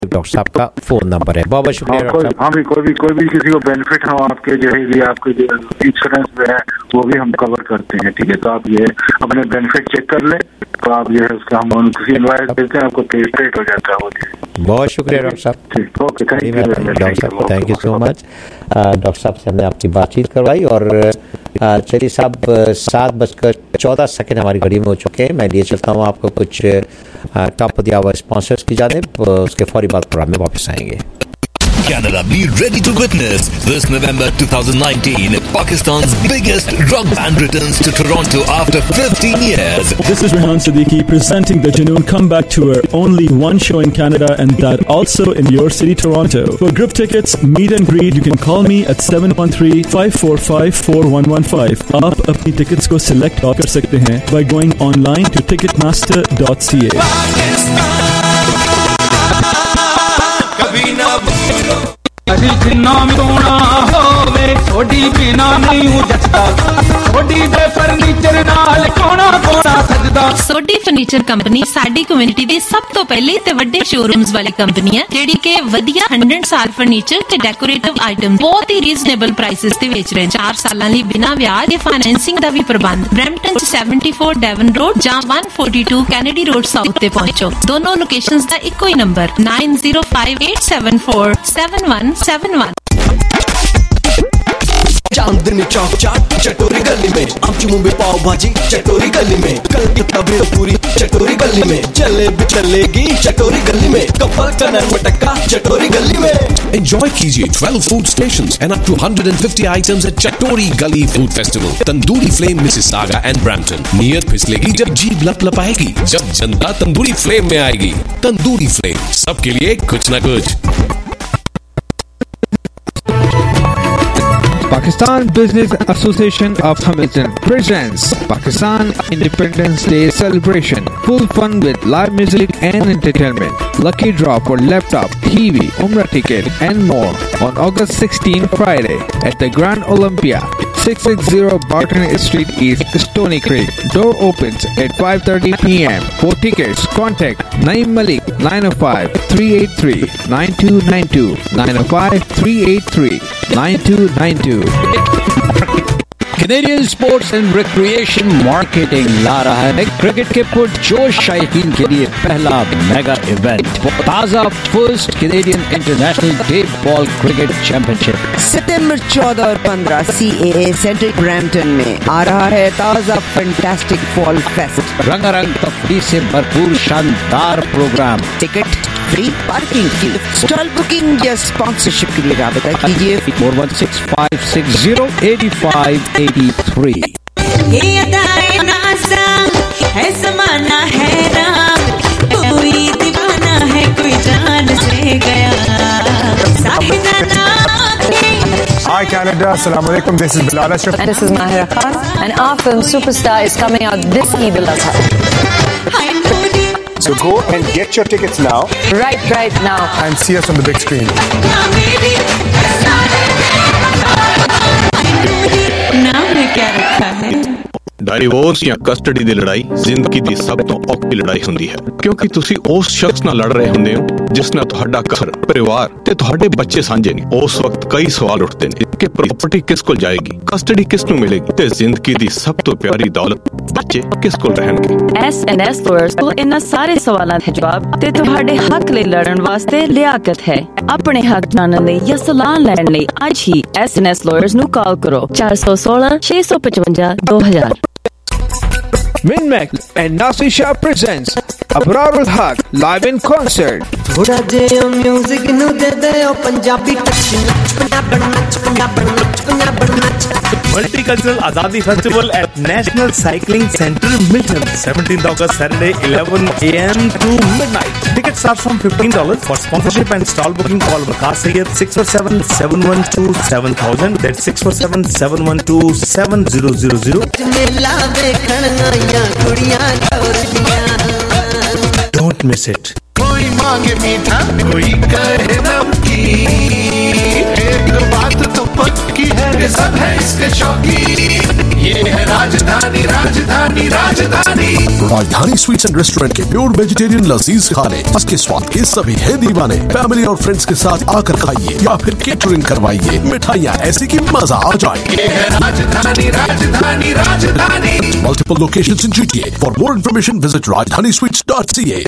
Doctor साहब का phone number है। बहुत बहुत शुक्रिया डॉक्टर साहब। हाँ भी कोई भी किसी को बेनिफिट हो आपके जो है ये आपके जो इंश्योरेंस में है वो भी हम कवर करते हैं, ठीक है। तो आप ये अपने बेनिफिट चेक कर ले, तो आप जो है उसका हम किसी इनवाइस देते हैं, आपको पे स्ट्रेट हो जाता है वो। बहुत शुक्रिया डॉक्टर साहब। ठीक, ओके, थैंक यू डॉक्टर साहब, thank you so much. Doctor साहब से हमने आपकी बातचीत करवाई और चलिए साहब 7:14 हमारी घड़ी में हो चुके हैं। मैं लिए चलता हूँ आपको कुछ top of the hour sponsors की जानिब, उसके फौरी बाद प्रोग्राम में वापस आएंगे। Canada, be ready to witness this November 2019. Pakistan's biggest rock band returns to Toronto after 15 years. This is Rehan Siddiqui presenting the Junoon Comeback Tour. Only one show in Canada and that also in your city, Toronto. For group tickets, meet and greet, you can call me at 713-545-4115. आप अपनी tickets को select कर सकते हैं by going online to ticketmaster.ca. जिन्ना मिलना होवे सोडी बिना नहीं जचदा, सोडी दे फर्नीचर नाल कोना कोना सजदा। सोडी फर्नीचर कंपनी साडी कम्युनिटी दी सब तो पहले ते वड्डे शोरूम्स वाली कंपनी है जेडी के वधिया 100 साल फर्नीचर ते डेकोरेटिव आइटम बहुत ही रीजनेबल प्राइसेस ते बेच रहे हैं। 4 सालां लई बिना ब्याज ते फाइनेंसिंग दा भी प्रबंध। ब्रैम्पटन 74 डेवन रोड ਜਾਂ 142 कैनेडी रोड साउथ ते पहुंचो। दोनों लोकेशंस दा इक्को ही नंबर 9058747171। चांदनी चौक चाट चटोरी गली में, आमची मुंबई पाव भाजी चटोरी गली में, कल की तबीर पूरी चटोरी गली में, जलेबी चलेगी चटोरी गली में, कपल कनर मटका चटोरी गली में। Enjoy कीजिए 12 food stations and up to 150 items at Chatori Gully Food Festival. Tandoori flame Mississauga and Brampton. नियत फिसलेगी जब जीभ लपलपाएगी, जब जनता तंदूरी फ्लेम में आएगी। तंदूरी फ्लेम, सबके लिए कुछ न कुछ। Pakistan Business Association of Hamilton presents Pakistan Independence Day celebration. Full fun with live music and entertainment. Lucky draw for laptop, TV, Umrah ticket and more on August 16, Friday at the Grand Olympia, 660 Barton Street East, Stony Creek. Door opens at 5:30 p.m. For tickets, contact Naeem Malik 905-383-9292 905-383-9292। Canadian sports and recreation marketing ला रहा है cricket के पुरजोश शायकीन के लिए पहला mega event, ताजा first Canadian international day ball cricket championship. सितंबर 14 और 15 CAA सेंटर ब्रैम्पटन में आ रहा है ताजा फैंटास्टिक फॉल फेस्ट। रंगारंग तफरीह से भरपूर शानदार programme. Ticket free, parking free. Stall booking या स्पॉन्सरशिप के लिए राबता कीजिए 4165608583। ये अदाए नाज़ा है ज़माना हैरान, कोई दीवाना है कोई जान से गया। Hi Canada, Assalamu alaikum. This is Bilal Ashraf. And this is Mahira Khan. And our film Superstar is coming out this Eid al-Adha. So go and get your tickets now. Right now. And see us on the big screen. नाम में क्या रखा है? Divorce या custody ਦੀ ਲੜਾਈ ਜ਼ਿੰਦਗੀ ਦੀ ਸਭ ਤੋਂ ਔਖੀ ਲੜਾਈ ਹੁੰਦੀ ਹੈ, ਕਿਉਂਕਿ ਤੁਸੀਂ ਉਸ ਸ਼ਖਸ ਨਾਲ ਲੜ ਰਹੇ ਹੁੰਦੇ ਹੋ ਜਿਸ ਨਾਲ ਤੁਹਾਡਾ ਘਰ, ਪਰਿਵਾਰ ਤੇ ਤੁਹਾਡੇ ਬੱਚੇ ਸਾਂਝੇ ਨੇ। ਉਸ ਵਕਤ ਕਈ ਸਵਾਲ ਉੱਠਦੇ ਨੇ ਕਿ ਪ੍ਰਾਪਰਟੀ ਕਿਸ ਕੋਲ ਜਾਏਗੀ, ਕਸਟਡੀ ਕਿਸ ਨੂੰ ਮਿਲੇਗੀ ਤੇ ਜ਼ਿੰਦਗੀ ਦੀ ਸਭ ਤੋਂ ਪਿਆਰੀ ਦੌਲਤ ਬੱਚੇ ਕਿਸ ਕੋਲ ਰਹਿਣਗੇ। SNS Lawyers ਕੋਲ ਇਹਨਾਂ ਸਾਰੇ ਸਵਾਲਾਂ ਦੇ ਜਵਾਬ ਤੇ ਤੁਹਾਡੇ ਹੱਕ ਲਈ ਲੜਨ ਵਾਸਤੇ ਲਿਆਕਤ ਹੈ। ਆਪਣੇ ਹੱਕ ਜਾਣਨ ਲਈ ਜਾਂ ਸਲਾਹ ਲੈਣ ਲਈ ਅੱਜ ਹੀ SNS Lawyers ਨੂੰ ਕਾਲ ਕਰੋ 416 655 2000। Minmax and Nasir Shah presents Abrar ul Haq live in concert. थोड़ा जे म्यूजिक नु दे दे ओ Punjabi touch Multicultural Azadi Festival at National Cycling Centre, Milton, 17th August, Saturday, 11 a.m. to midnight. Tickets start from $15. For sponsorship and stall booking, call Waqar Sayyed 647-712-7000. That's 647-712-7000. Don't miss it. कोई मांगे मीठा, कोई कहे नमकीन, एक बात तो पक्की है कि सब है इसके शौकीन। ये है राजधानी Rajdhani Rajdhani. Rajdhani sweets and restaurant के प्योर वेजिटेरियन लजीज खाने, इसके स्वाद के सभी है दीवाने। फैमिली और फ्रेंड्स के साथ आकर खाइए या फिर केटरिंग करवाइए, मिठाइयाँ ऐसी कि मजा आ जाए। ये है राजधानी राजधानी राजधानी। Multiple locations in GTA. For more information, visit rajdanisweets.ca.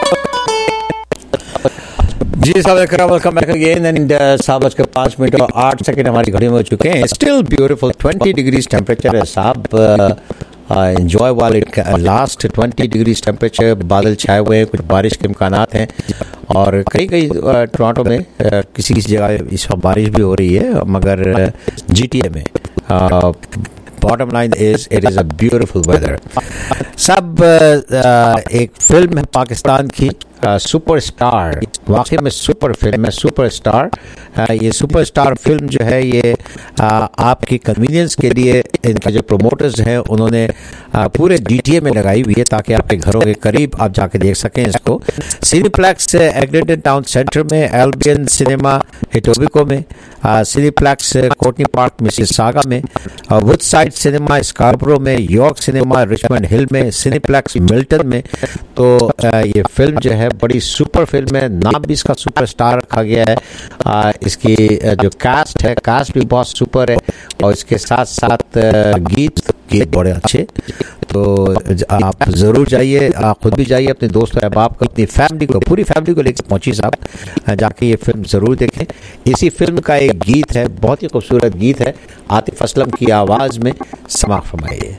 जी साहब, वेलकम बैक अगेन एंड 7:05 हमारी घड़ी में हो चुके हैं। स्टिल ब्यूटीफुल 20 डिग्रीज टेम्परेचर है साहब। एंजॉय वाल इट लास्ट 20 डिग्रीज टेम्परेचर। बादल छाए हुए हैं, कुछ बारिश के इम्कानात हैं और कई टोरंटो में किसी जगह इस वक्त बारिश भी हो रही है, मगर GTA में bottom line is it is a beautiful weather. सब एक फिल्म है पाकिस्तान की सुपरस्टार, वाकई में सुपर फिल्म है सुपरस्टार। ये सुपरस्टार फिल्म जो है ये आपकी कन्वीनियंस के लिए इनके जो प्रोमोटर्स हैं उन्होंने पूरे GTA में लगाई हुई है ताकि आपके घरों के करीब आप जाके देख सकें इसको। सिनेप्लेक्स एग्रीडेंटन टाउन सेंटर में, एल्बियन सिनेमा एटोबिको में, सिनेप्लेक्स कोटनी पार्क मिसिसागा में, वुडसाइड सिनेमा स्कार्बरो में, यॉर्क सिनेमा रिचमंड हिल में, सिनेप्लेक्स मिल्टन में। तो ये फिल्म जो है बड़ी सुपर फिल्म है, नाम भी इसका सुपरस्टार रखा गया है। इसकी जो कास्ट है, कास्ट भी बहुत सुपर है और इसके साथ साथ गीत बड़े अच्छे। तो आप ज़रूर जाइए, आप खुद भी जाइए, अपने दोस्तों अहबाब को, अपनी फैमिली को, पूरी फैमिली को लेकर पहुँचिए साहब, जाके ये फिल्म ज़रूर देखें। इसी फिल्म का एक गीत है, बहुत ही खूबसूरत गीत है, आतिफ असलम की आवाज़ में, समाअत फरमाइए।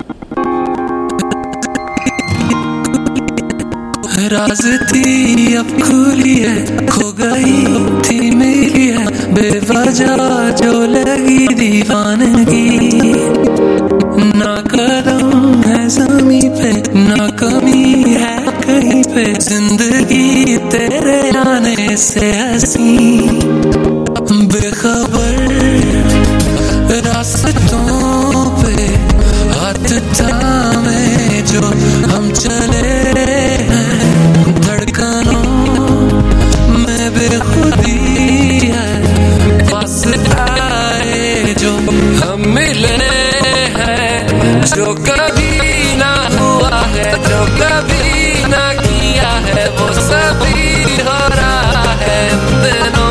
राज थी अब खुली है, खो गई थी मेरी है, बेवजह जो लगी दीवानगी। ना कदम है ज़मीं पे, ना कमी है कहीं पे, जिंदगी तेरे आने से हंसी। बेखबर रास्तों पे हाथ थामे जो हम चले हैं, धड़कनों में बेखुदी है, पास आए जो हम मिले हैं, जो कभी ना हुआ है, जो कभी ना किया है, वो सभी हो रहा है दिनों।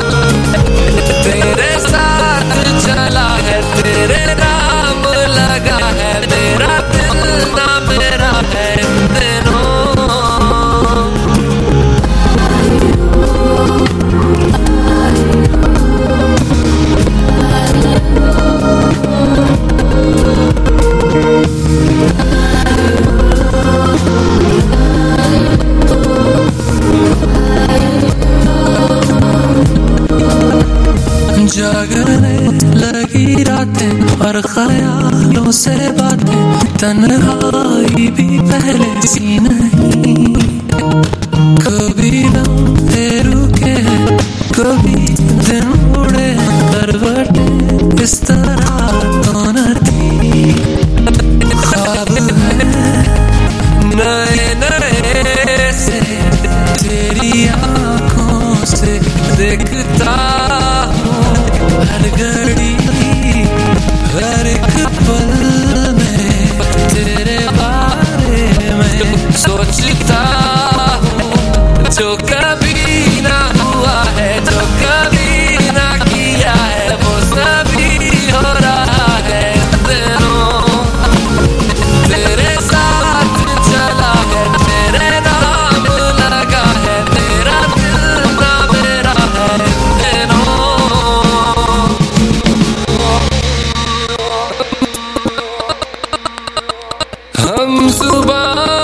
तेरे साथ चला है, तेरे नाम लगा है, मेरा दिल ना मेरा है दिनों। जागने लगी रातें और ख्यालों से बातें, तन्हाई भी पहले सी नहीं। कभी लम्हे रुके हैं, कभी दिन उड़े हैं, करवटें इस तरह तो न थी। ख्वाब है नए नए से तेरी आँखों से देखता हूँ, हर घड़ी हर एक पल में तेरे बारे में सोचता हूँ। जो कभी ना हुआ है, जो कभी ना किया है, वो सभी हो रहा है दिनों। तेरे साथ चला है, तेरे नाम लगा है, मेरा दिल ना मेरा है दिनों। हम सुबह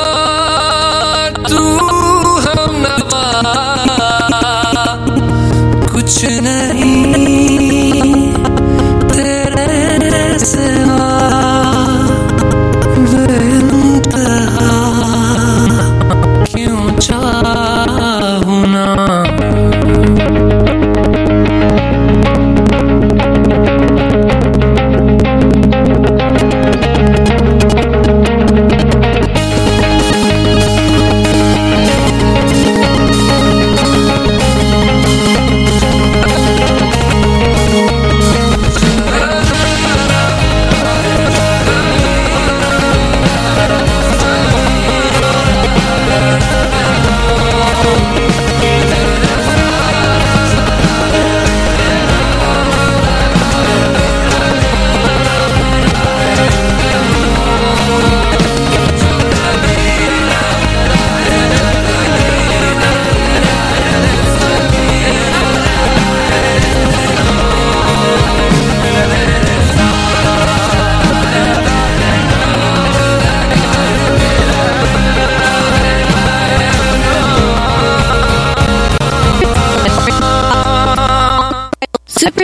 तू हम नवा, कुछ नहीं तेरे सिवा, बेइंतहा क्यों चाहूं ना।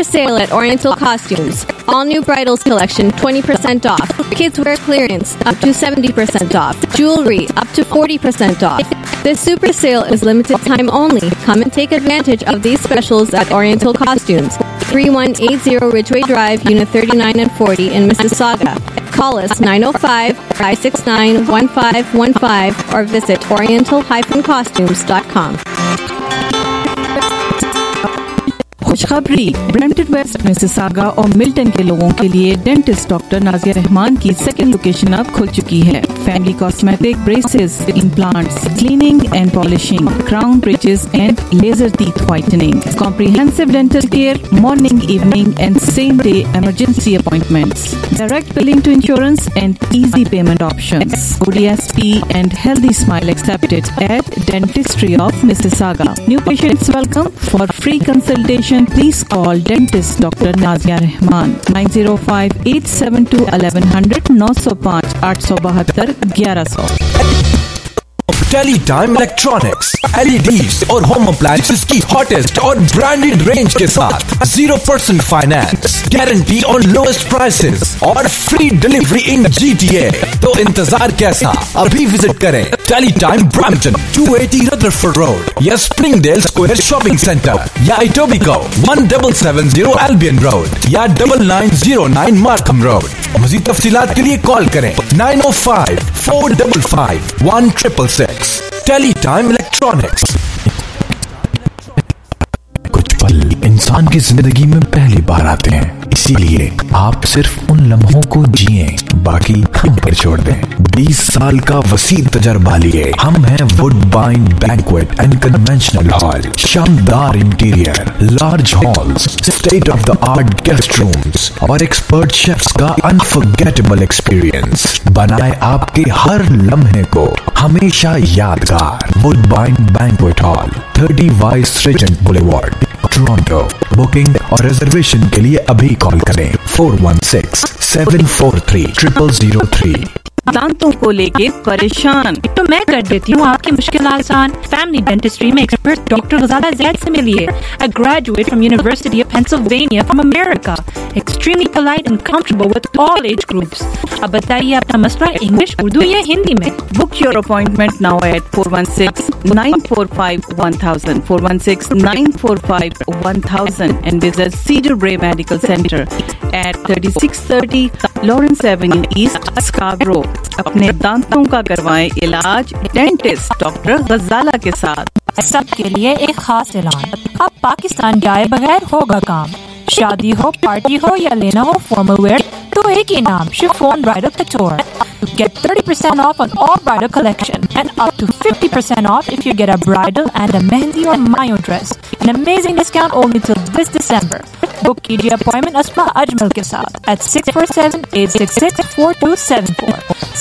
Super sale at Oriental Costumes. All new bridals collection 20% off. Kids wear clearance up to 70% off. Jewelry up to 40% off. This super sale is limited time only. Come and take advantage of these specials at Oriental Costumes. 3180 Ridgeway Drive, Unit 39 and 40 in Mississauga. Call us 905-569-1515 or visit oriental-costumes.com. खुशखबरी, Brampton West, Mississauga और Milton के लोगों के लिए dentist doctor Nazia Rahman की second location अब खुल चुकी है। Family cosmetic, braces, implants, cleaning and polishing, crown bridges and laser teeth whitening, comprehensive dental care, morning, evening and same day emergency appointments, direct billing to insurance and easy payment options, ODSP and healthy smile accepted at Dentistry of Mississauga. New patients welcome. For free consultation, please call dentist Dr. Nazia Rahman 905-872-1100 905-872-1100। Teletime electronics, LEDs और home appliances की hottest और branded range के साथ 0% finance, guarantee और lowest prices और free delivery in GTA। तो इंतजार कैसा, अभी विजिट करें टेलीटाइम ब्रैम्पटन 280 रदरफोर्ड रोड या स्प्रिंगडेल स्क्वायर शॉपिंग सेंटर या इटोबिको 1770 एल्बियन रोड या 9909 मार्कम रोड। मज़ीद तफसीलात के लिए कॉल करें 905-455-1666। Teletime electronics. कुछ पल इंसान की जिंदगी में पहली बार आते हैं, इसीलिए आप सिर्फ उन लम्हों को जिए, बाकी हम पर छोड़ दें। 20 साल का वसी तजर्बा लिए हम हैं Woodbine banquet and conventional hall. शानदार interior, large halls, state of the art guest rooms और एक्सपर्ट शेफ्स का अनफॉरगेटेबल एक्सपीरियंस बनाए आपके हर लम्हे को हमेशा यादगार। Woodbine banquet hall, 30 Vice Regent Boulevard, Toronto. Booking और रिजर्वेशन के लिए अभी कॉल करें 416-743-0003। दांतों को लेके परेशान तो मैं कर देती हूँ आपकी मुश्किल आसान। फैमिली डेंटिस्ट्री में एक्सपर्ट डॉक्टर गजाला ज़ैद से मिलिए। A graduate from University of Pennsylvania from America, extremely polite and comfortable with all age groups। अब बताइए अपना मसला इंग्लिश, उर्दू या हिंदी में। Book your appointment now at 416-945-1000 416-945-1000 and visit Cedar Bray Medical Center at 3630 Lawrence Avenue East, Scarborough। अपने दांतों का करवाएं इलाज डेंटिस्ट डॉक्टर गजाला के साथ। सबके लिए एक खास ऐलान, अब पाकिस्तान जाए बगैर होगा काम। शादी हो, पार्टी हो या लेना हो फॉर्मल वेयर, तो एक ही नाम, chiffon bridal couture. Get 30% off on all bridal collection and up to 50% off if you get a bridal and a mehndi or mayo dress. An amazing discount only till this December. Book कीजिए appointment Asma Ajmal के साथ at 647-866-4274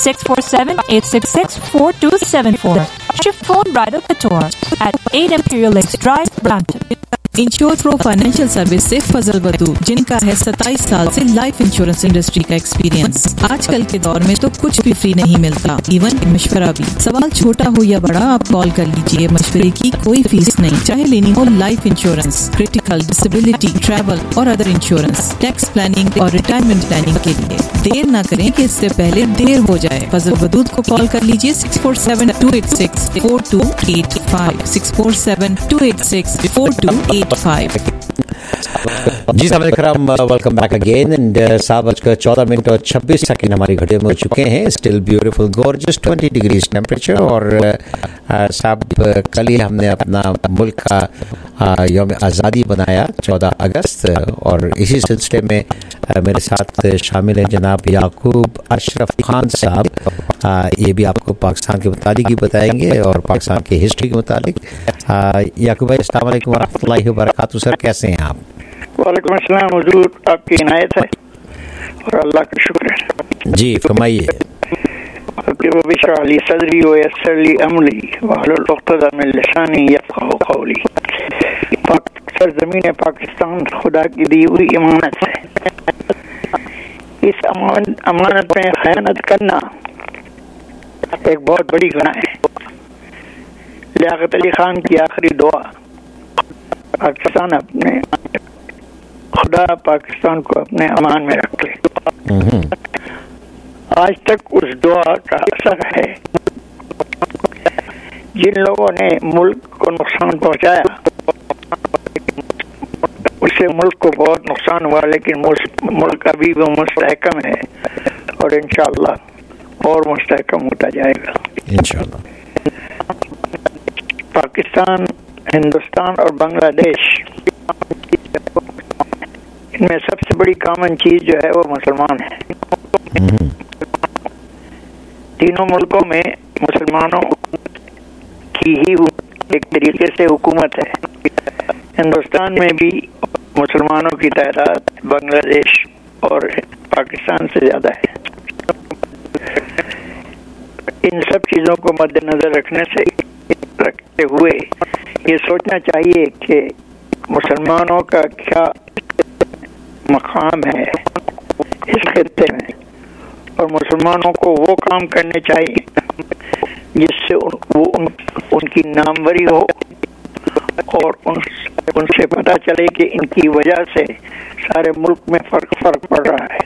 647-866-4274। Chiffon Bridal Couture at 8 Imperial Lakes Drive, Brampton। Insure Pro financial service से फजल बदू, जिनका है 27 साल से life insurance industry का experience. आजकल के दौर में तो कुछ भी फ्री नहीं मिलता, इवन मशवरा भी। सवाल छोटा हो या बड़ा, आप कॉल कर लीजिए। मशवरे की कोई फीस नहीं, चाहे लेनी हो life insurance, critical, disability, travel और अदर इंश्योरेंस, टैक्स प्लानिंग और रिटायरमेंट प्लानिंग के लिए। देर न करें कि इससे पहले देर हो जाए। फजल बदूद को कॉल कर लीजिए 647-286-4285 647-286-4285। जी साहब कराम, वेलकम बैक अगेन एंड 7:14 हमारी घड़ियों में हो चुके हैं। Still beautiful gorgeous 20 degrees temperature. और साहब कल ही हमने अपना मुल्क का यौम आज़ादी बनाया 14 अगस्त, और इसी सिलसिले में मेरे साथ शामिल हैं जनाब याकूब अशरफ खान साहब। ये भी आपको पाकिस्तान के मुतालिक ही बताएंगे और पाकिस्तान की हिस्ट्री के मुतालिक। याकूब भाई अस्सलाम वालेकुम वरहमतुल्लाहि वबरकातुहू। सर कैसे हैं आप? वालेकुम अस्सलाम, हुजूर आपकी इनायत है और अल्लाह का शुक्र है। जी फरमाइए। आपके बबिशरली सदरी व यस्सरली अमरी वहलुल उक़्दतम मिन लिसानी यफ़क़हू क़ौली। सरज़मीन पाकिस्तान खुदा की दी हुई अमानत है। इस अमानत में खयानत करना एक बहुत बड़ी गुनाह है। लियाकत अली खान की आखिरी दुआ पाकिस्तान अपने खुदा पाकिस्तान को अपने अमान में रख ले। आज तक उस दुआ का असर है। जिन लोगों ने मुल्क को नुकसान पहुंचाया उससे मुल्क को बहुत नुकसान हुआ, लेकिन मुल्क अभी भी मुस्तहकम है और इंशाअल्लाह और मुस्तहकम होता जाएगा इंशाअल्लाह। पाकिस्तान, हिंदुस्तान और बांग्लादेश, इनमें सबसे बड़ी कॉमन चीज जो है वो मुसलमान है। तीनों मुल्कों में मुसलमानों की ही एक तरीके से हुकूमत है। हिंदुस्तान में भी मुसलमानों की तादाद बांग्लादेश और पाकिस्तान से ज़्यादा है। इन सब चीज़ों को मद्देनज़र रखते हुए ये सोचना चाहिए कि मुसलमानों का क्या मकाम है इस खित्ते में, और मुसलमानों को वो काम करने चाहिए जिससे उनकी नामवरी हो और उनसे पता चले कि इनकी वजह से सारे मुल्क में फर्क पड़ रहा है।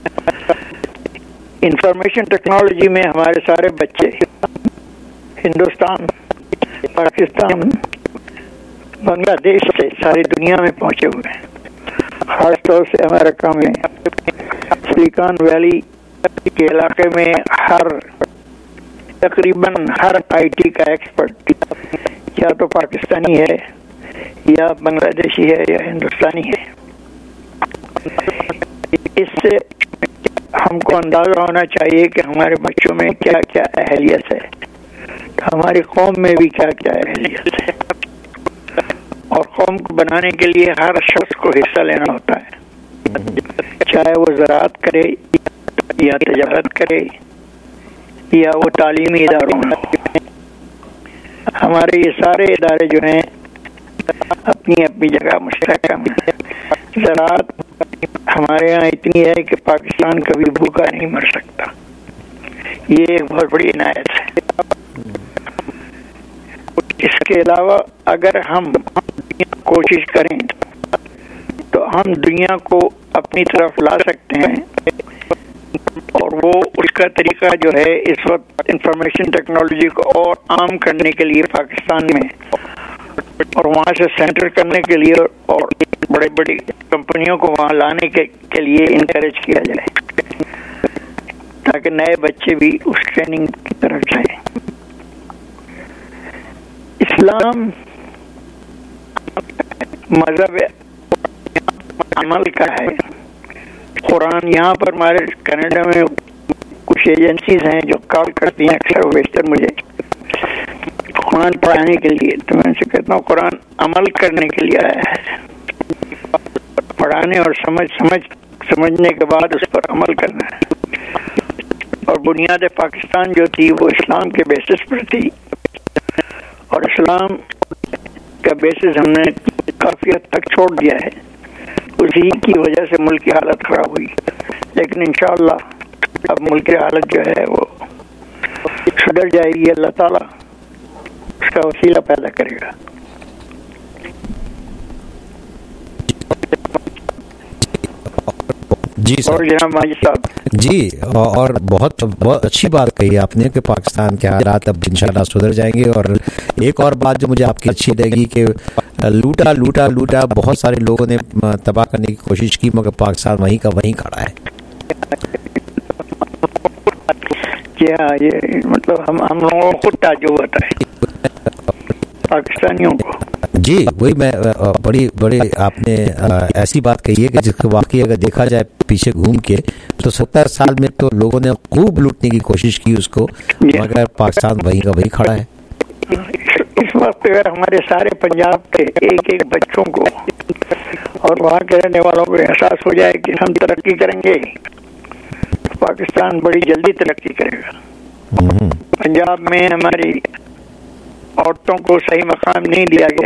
इंफॉर्मेशन टेक्नोलॉजी में हमारे सारे बच्चे हिंदुस्तान, पाकिस्तान, बांग्लादेश से सारी दुनिया में पहुंचे हुए हैं। खासतौर से अमेरिका में सिलिकॉन वैली के इलाके में तकरीबन हर आईटी का एक्सपर्ट या तो पाकिस्तानी है या बांग्लादेशी है या हिंदुस्तानी है। इससे हमको अंदाजा होना चाहिए कि हमारे बच्चों में क्या क्या अहलियत है, तो हमारी कौम में भी क्या क्या अहलियत है। और कौम को बनाने के लिए हर शख्स को हिस्सा लेना होता है, चाहे वो ज़राअत करे या तजारत करे या वो तालीमी इदारों में हो। हमारे ये सारे इदारे जो हैं अपनी अपनी जगह मुस्तहकम है। ज़राअत हमारे यहाँ इतनी है कि पाकिस्तान कभी भूखा नहीं मर सकता, ये एक बहुत बड़ी इनायत है। इसके अलावा अगर हम कोशिश करें तो हम दुनिया को अपनी तरफ ला सकते हैं, और वो उसका तरीका जो है इस वक्त इंफॉर्मेशन टेक्नोलॉजी को और आम करने के लिए पाकिस्तान में और वहाँ से सेंटर करने के लिए और बड़ी बड़ी कंपनियों को वहाँ लाने के लिए इनकरेज किया जाए, ताकि नए बच्चे भी उस ट्रेनिंग की तरफ जाएं। इस्लाम मजहब अमल का है। कुरान यहाँ पर हमारे कनाडा में कुछ एजेंसीज हैं जो कॉल करती हैं अक्सर वेस्टर्न मुझे कुरान पढ़ाने के लिए, तो मैं उनसे कहता हूँ कुरान अमल करने के लिए आया है, पढ़ाने और समझने के बाद उस पर अमल करना है। और बुनियाद पाकिस्तान जो थी वो इस्लाम के बेसिस पर थी, और इस्लाम का बेसिस हमने काफ़ी हद तक छोड़ दिया है। उसी की वजह से मुल्क की हालत ख़राब हुई, लेकिन इंशाअल्लाह अब मुल्क की हालत जो है वो सुधर जाएगी। अल्लाह ताला उसका वसीला पैदा करेगा। जी सर। और जनाब माजिद साहब जी, और बहुत अच्छी बात कही आपने कि पाकिस्तान के हालात अब इंशाल्लाह सुधर जाएंगे। और एक और बात जो मुझे आपकी अच्छी लगी कि लूटा बहुत सारे लोगों ने तबाह करने की कोशिश की, मगर पाकिस्तान वहीं का वहीं खड़ा है। क्या ये मतलब हम लोगों को खुद ताज्जुब होता है पाकिस्तानियों को। जी वही मैं बड़ी आपने ऐसी बात कही है कि जिसको वाकई अगर देखा जाए पीछे घूम के तो 70 साल में तो लोगों ने खूब लूटने की कोशिश की उसको, मगर पाकिस्तान वहीं का वहीं खड़ा है। इस वक्त अगर हमारे सारे पंजाब के एक बच्चों को और वहाँ के रहने वालों को एहसास हो जाए कि हम तरक्की करेंगे तो पाकिस्तान बड़ी जल्दी तरक्की करेगा। पंजाब में हमारी औरतों को सही मकाम नहीं दिया गया,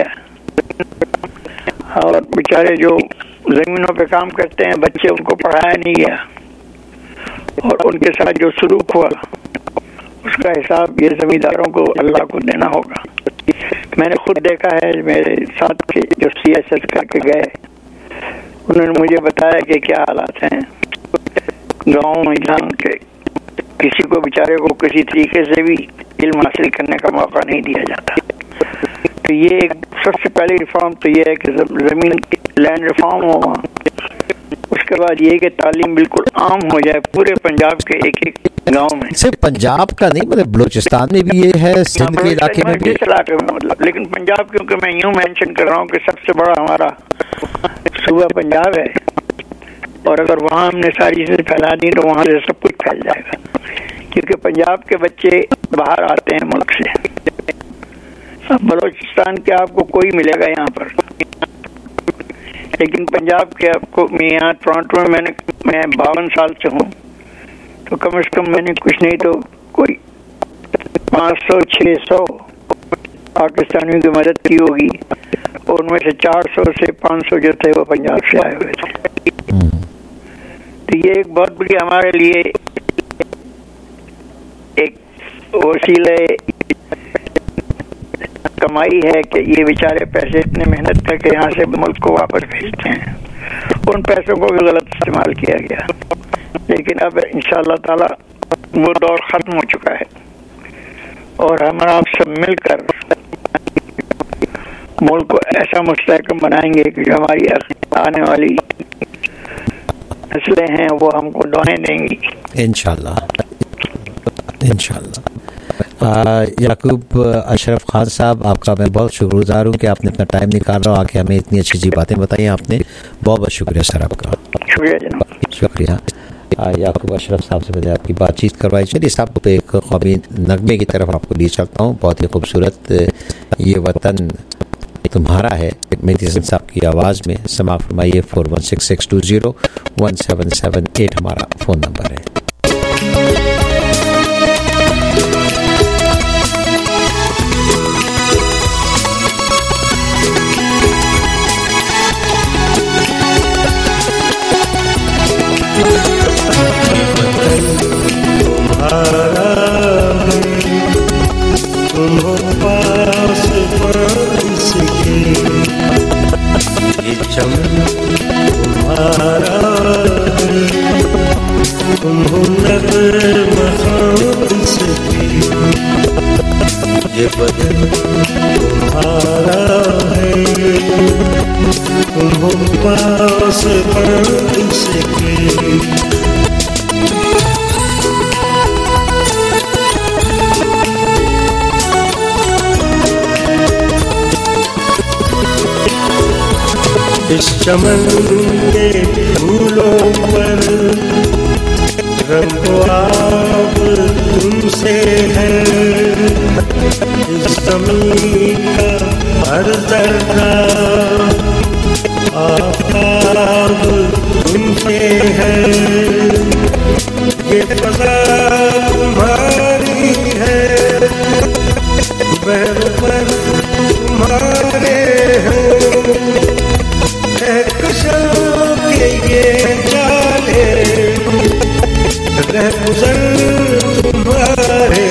और बेचारे जो जमीनों पे काम करते हैं बच्चे उनको पढ़ाया नहीं गया, और उनके साथ जो सलूक हुआ उसका हिसाब ये जमींदारों को अल्लाह को देना होगा। मैंने खुद देखा है, मेरे साथ के जो CSS करके गए उन्होंने मुझे बताया कि क्या हालात हैं गाँव में, जहाँ के किसी को बेचारे को किसी तरीके से भी इल्म हासिल करने का मौका नहीं दिया जाता। तो ये एक सबसे पहली रिफॉर्म तो ये है कि ज़मीन लैंड रिफॉर्म हो, उसके बाद ये कि तालीम बिल्कुल आम हो जाए पूरे पंजाब के एक एक गांव में। सिर्फ पंजाब का नहीं, मतलब बलूचिस्तान में भी ये है, सिंध के इलाके में भी, इलाके में मतलब, लेकिन पंजाब क्योंकि मैं यूँ मेंशन कर रहा हूँ कि सबसे बड़ा हमारा सूबा पंजाब है, और अगर वहाँ हमने सारी चीज़ें फैला दी तो वहाँ से सब कुछ फैल जाएगा, क्योंकि पंजाब के बच्चे बाहर आते हैं मुल्क से। अब बलूचिस्तान के आपको कोई मिलेगा यहाँ पर, लेकिन पंजाब के आपको, मैं यहाँ टोरंटो में मैं 52 साल से हूँ, तो कम से कम मैंने कुछ नहीं तो कोई 500-600 पाकिस्तानियों की मदद की होगी, और उनमें से 400 से 500 जो थे वो पंजाब से आए हुए थे। तो ये एक बहुत बड़ी हमारे लिए एक वसीले कमाई है कि ये बेचारे पैसे इतने मेहनत करके यहाँ से मुल्क को वापस भेजते हैं। उन पैसों को भी गलत इस्तेमाल किया गया, लेकिन अब इंशाअल्लाह ताला वो दौर ख़त्म हो चुका है, और हम आप सब मिलकर मुल्क को ऐसा मुस्तहकम बनाएंगे कि जो हमारी आने वाली नस्लें हैं वो हमको दुआएं देंगी इंशाअल्लाह। याकूब अशरफ खान साहब, आपका मैं बहुत शुक्रगुजार हूँ कि आपने अपना टाइम निकाला और आके हमें इतनी अच्छी अच्छी बातें बताई। आपने बहुत बहुत शुक्रिया सर आपका। शुक्रिया जनाब। शुक्रिया। याकूब अशरफ साहब से मैंने आपकी बातचीत करवाई। चलिए साहब पे एक कौमी नगमे की तरफ आपको ले चलता हूँ। बहुत ही खूबसूरत ये वतन तुम्हारा है, मेहदी हसन साहब की आवाज़ में। समा फरमाइए। 4166201778 हमारा फ़ोन नंबर है। ये बदन तुम्हारा है, तुम हो पास इसके। इस चमन के फूलों पर रंगो आप तुमसे है, इस ज़मीन का हर जर्रा आफ़ताब तुमसे है, ये फ़ज़ा तुम्हारी है, बहर तुम्हारे हैं, के ये जाने रहगुज़र तुम्हारे,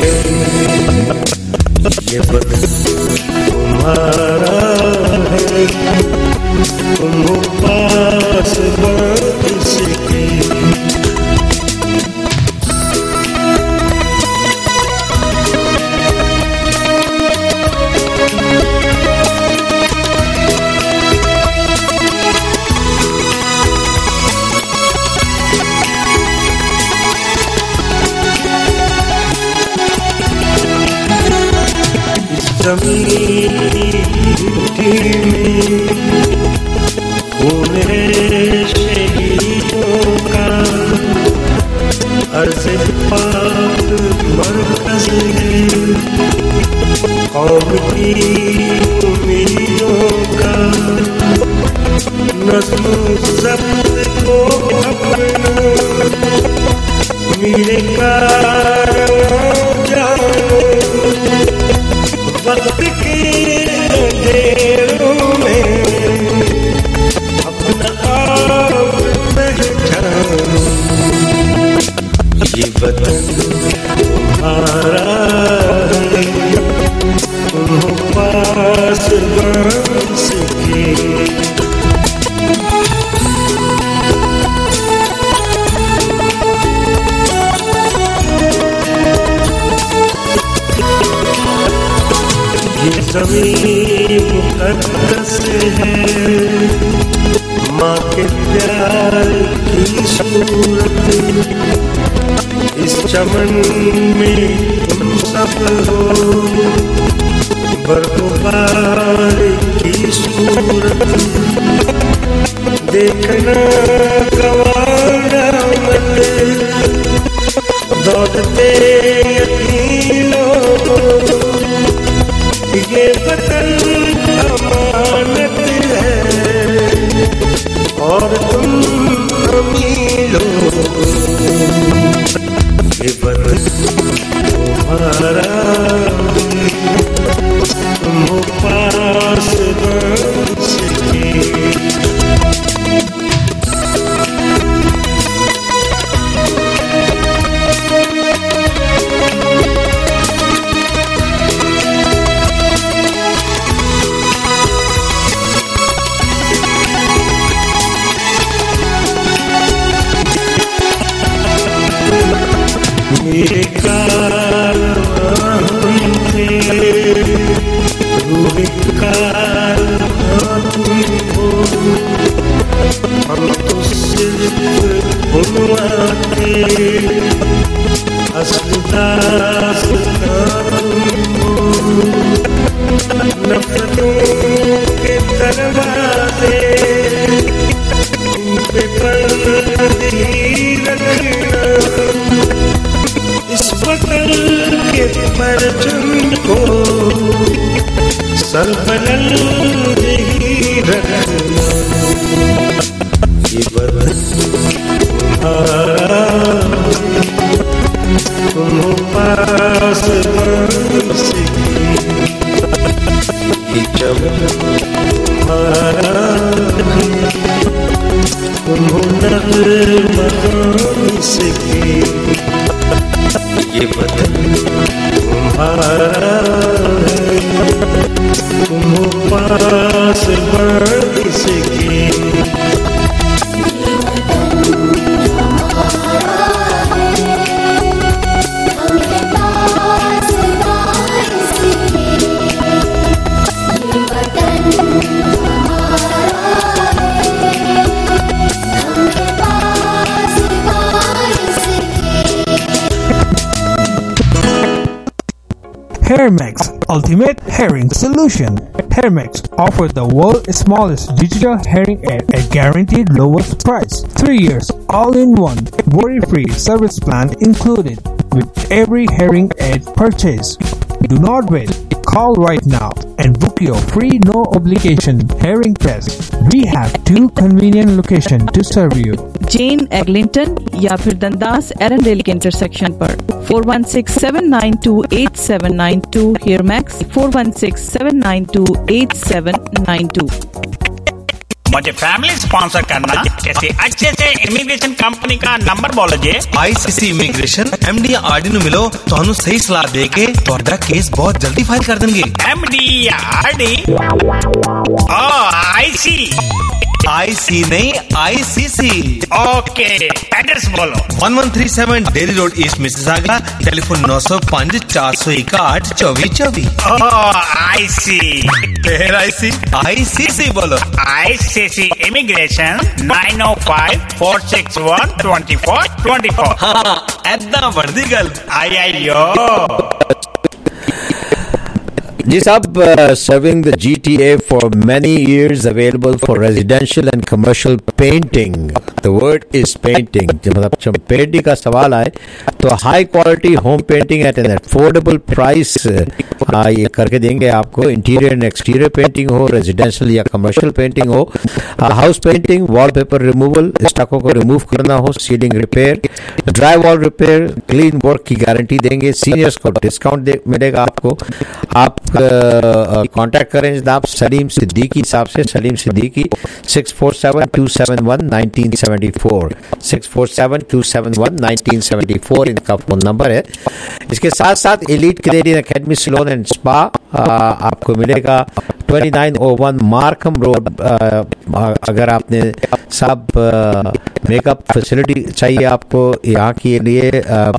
ये बदन तुम्हारा है, तुम हो पास इसके। ज़मीन में खून शहीदों का अर्ज़ पाक मरकज़ है, कौम की उम्मीदों का नज़्म ज़ब्त को अपना मेरे कारवां जानो, वक्त की मुकद्दस है, माँ के प्यार की सूरत इस चमन में तुम सफल हो, बर्फबार की सूरत देखना गवाना मत, दौड़ते यतीमों को ये वतन अमानत है और तुम अमीरों को ये वतन तुम्हारा, तुम हो पास बस के। मेरे कारवां थे, रूह कारवां तुम हो, हम तो सिर्फ बुनवाते असल दास्तां तुम हो, नफरतों के दरवाजे इन पे पर्दे रखना, इस वतन के परचम को सरबलंद ही रखना, ये वतन तुम्हारा, तुम हो पास बस की, ये चमन तुम्हारा, तुम हो नग़्मा से की, ये वतन तुम्हारा है, तुम हो पास बस की। Hairmax Ultimate Herring Solution. Hairmax offers the world's smallest digital hearing aid at guaranteed lowest price. 3 years all-in-one worry-free service plan included with every hearing aid purchase. Do not wait. Call right now and book your free no obligation hearing test. We have 2 convenient locations to serve you. Jane Eglinton या फिर दंदास एरंडेल के intersection पर 4167928792 हेयरमैक्स 4167928792। मुझे family sponsor करना किसी अच्छे से इमिग्रेशन कंपनी का नंबर बोलो जी। आईसीसी इमिग्रेशन एमडी आरडी नु मिलो तो सही सलाह दे के ਤੁਹਾਡਾ केस बहुत जल्दी फाइल कर देंगे। एमडी आरडी ओ आईसी नहीं आईसीसी। ओके एड्रेस बोलो। 1137 Derry Road East Mississauga, telephone 905 461 2424। IC फिर आईसीसी बोलो। ICC immigration 905-461-2424। हाँ ऐदा बढ़ती गल आयो जी साहब, serving the GTA for many years, available for residential and commercial painting. The word is painting. मतलब जब पेंटिंग का सवाल आए तो high quality home painting at an affordable price ये करके देंगे आपको। इंटीरियर एंड एक्सटीरियर पेंटिंग हो, रेजिडेंशियल या कमर्शियल पेंटिंग हो, हाउस पेंटिंग, वॉलपेपर रिमूवल, स्टकों को रिमूव करना हो, ceiling repair, dry wall repair, clean work की गारंटी देंगे। सीनियर्स को डिस्काउंट मिलेगा आपको। आप कांटेक्ट करें जनाब सलीम सिद्दीकी साहब से। सलीम सिद्दीकी 647-271-1974 647-271-1974 इनका फोन नंबर है। इसके साथ साथ Elite Canadian academy salon and spa आपको मिलेगा 2901 मार्कम रोड। अगर आपने साहब मेकअप फैसिलिटी चाहिए आपको यहाँ के लिए,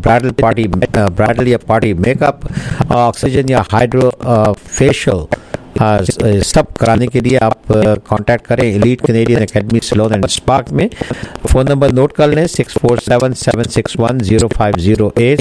ब्राइडल या पार्टी मेकअप, ऑक्सीजन या हाइड्रो फेशियल सब कराने के लिए आप कांटेक्ट करें Elite Canadian academy salon and spa में। फ़ोन नंबर नोट कर लें 6477610508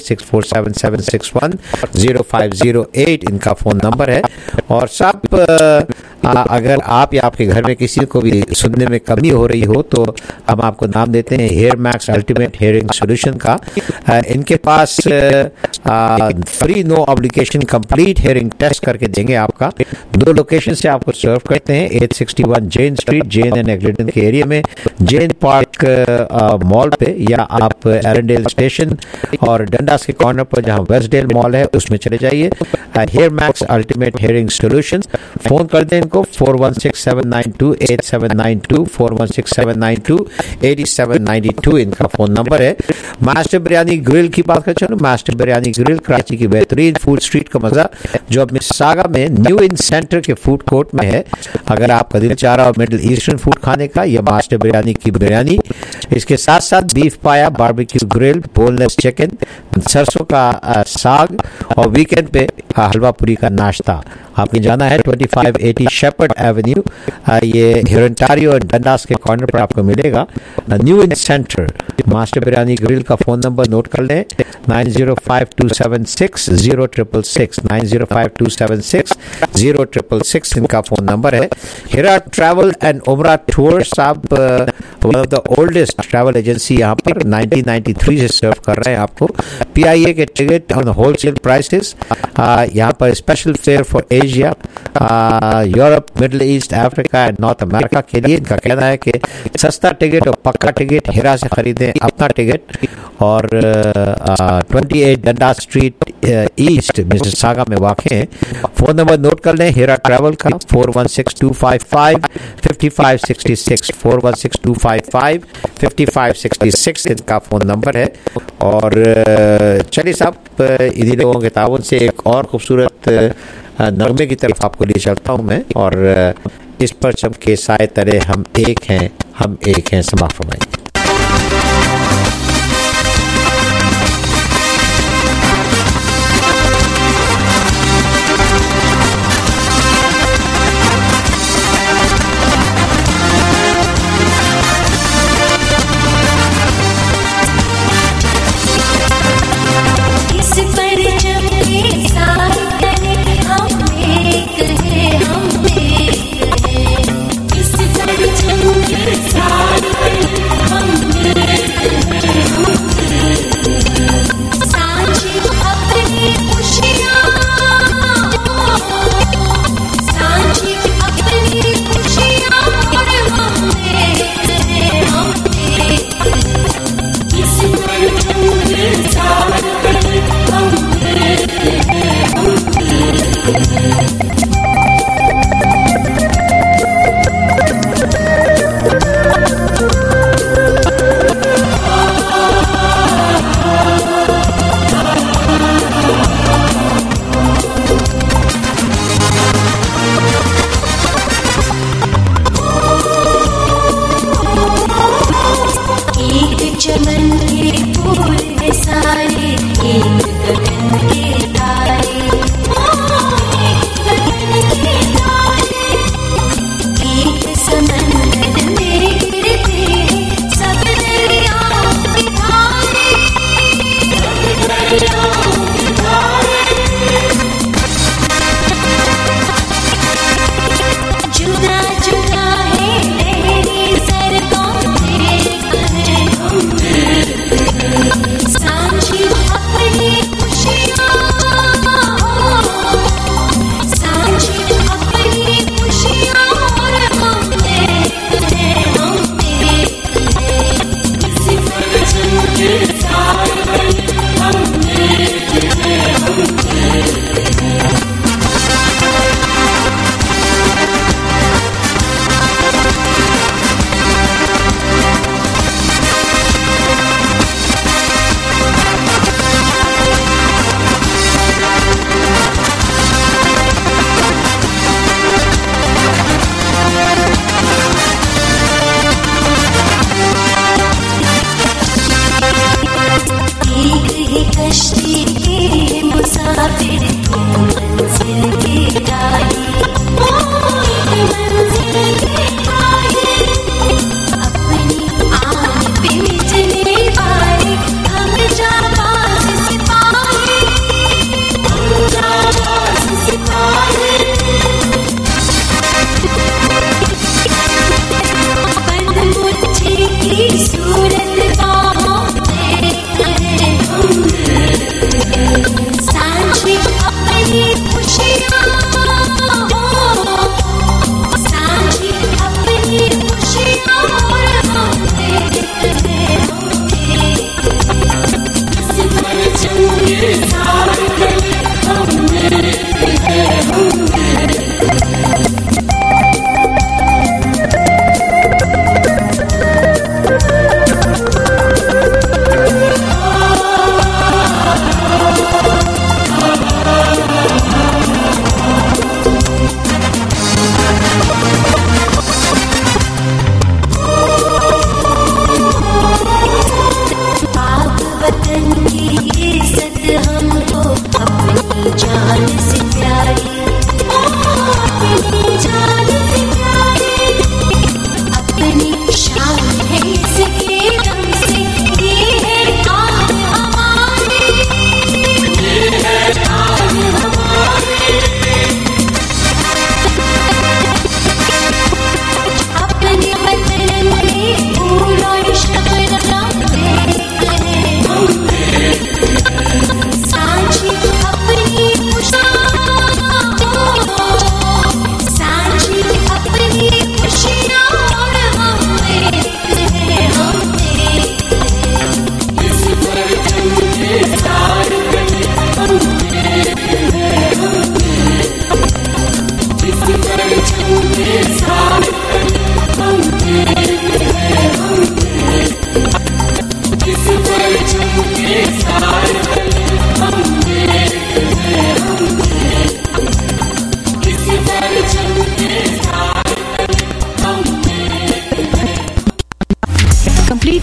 6477610508 इनका फ़ोन नंबर है। और सब अगर आप या आपके घर में किसी को भी सुनने में कमी हो रही हो तो हम आपको नाम देते हैं Hair Max ultimate hearing solution का। इनके पास free no obligation complete hearing test करके देंगे आपका। 2 लोकेशन से आपको सर्व करते हैं 861 जेन स्ट्रीट जेन एंड एग्लिटन के एरिया में जेन पार्क मॉल पे, या आप एरनडेल स्टेशन और डंडास के कॉर्नर पर जहां वेस्टडेल मॉल है उसमें चले जाइए। Hair Max ultimate hearing solution. Phone कर दें इनको 4167928792 4167928792 इनका फोन नंबर है। मास्टर बिरयानी ग्रिल की बात कर चलो, मास्टर बिरयानी ग्रिल कराची की बेहतरीन फूड स्ट्रीट का मजा जो अब मिसिसागा में न्यू इन सेंटर के फूड कोर्ट में है। अगर आपका दिल चाह रहा हो मिडिल ईस्टर्न फूड खाने का, या मास्टर बिरयानी की बिरयानी, इसके साथ साथ बीफ पाया, बारबेक्यू ग्रिल, बोनलेस चिकन, सरसों का साग और वीकेंड पे हलवा पूरी का नाश्ता। आपने जाना है 2580 शेपर्ड एवेन्यू, ये हिरंटारियो और डंडास के कॉर्नर पर आपको मिलेगा। New In centre master biryani grill का फोन नंबर नोट कर लें 9052760666 9052760666 इनका फोन नंबर है। Hira travel and Umrah tours, आप one of the oldest travel agency यहाँ पर 1993 से सर्व कर रहे हैं आपको। PIA के टिकट ऑन होलसेल प्राइसेस, यहाँ पर special fare for Asia, Europe, Middle East, Africa and North America के लिए। इनका कहना है कि सस्ता टिकट और पक्का टिकट हिरा से खरीदें अपना टिकट। और 28 डंडा स्ट्रीट ईस्ट मिसिसागा में वाक़ है। फोन नंबर नोट कर लें हिरा ट्रैवल का 4162555566 4162555566 इनका फोन नंबर है। और चलिए साहब इन्हीं लोगों के ताउन से एक और खूबसूरत नगमे की तरफ आपको ले चलता हूँ मैं। और इस परचम के साए तले हम एक हैं, हम एक हैं, समा फरमाइए। Sorry.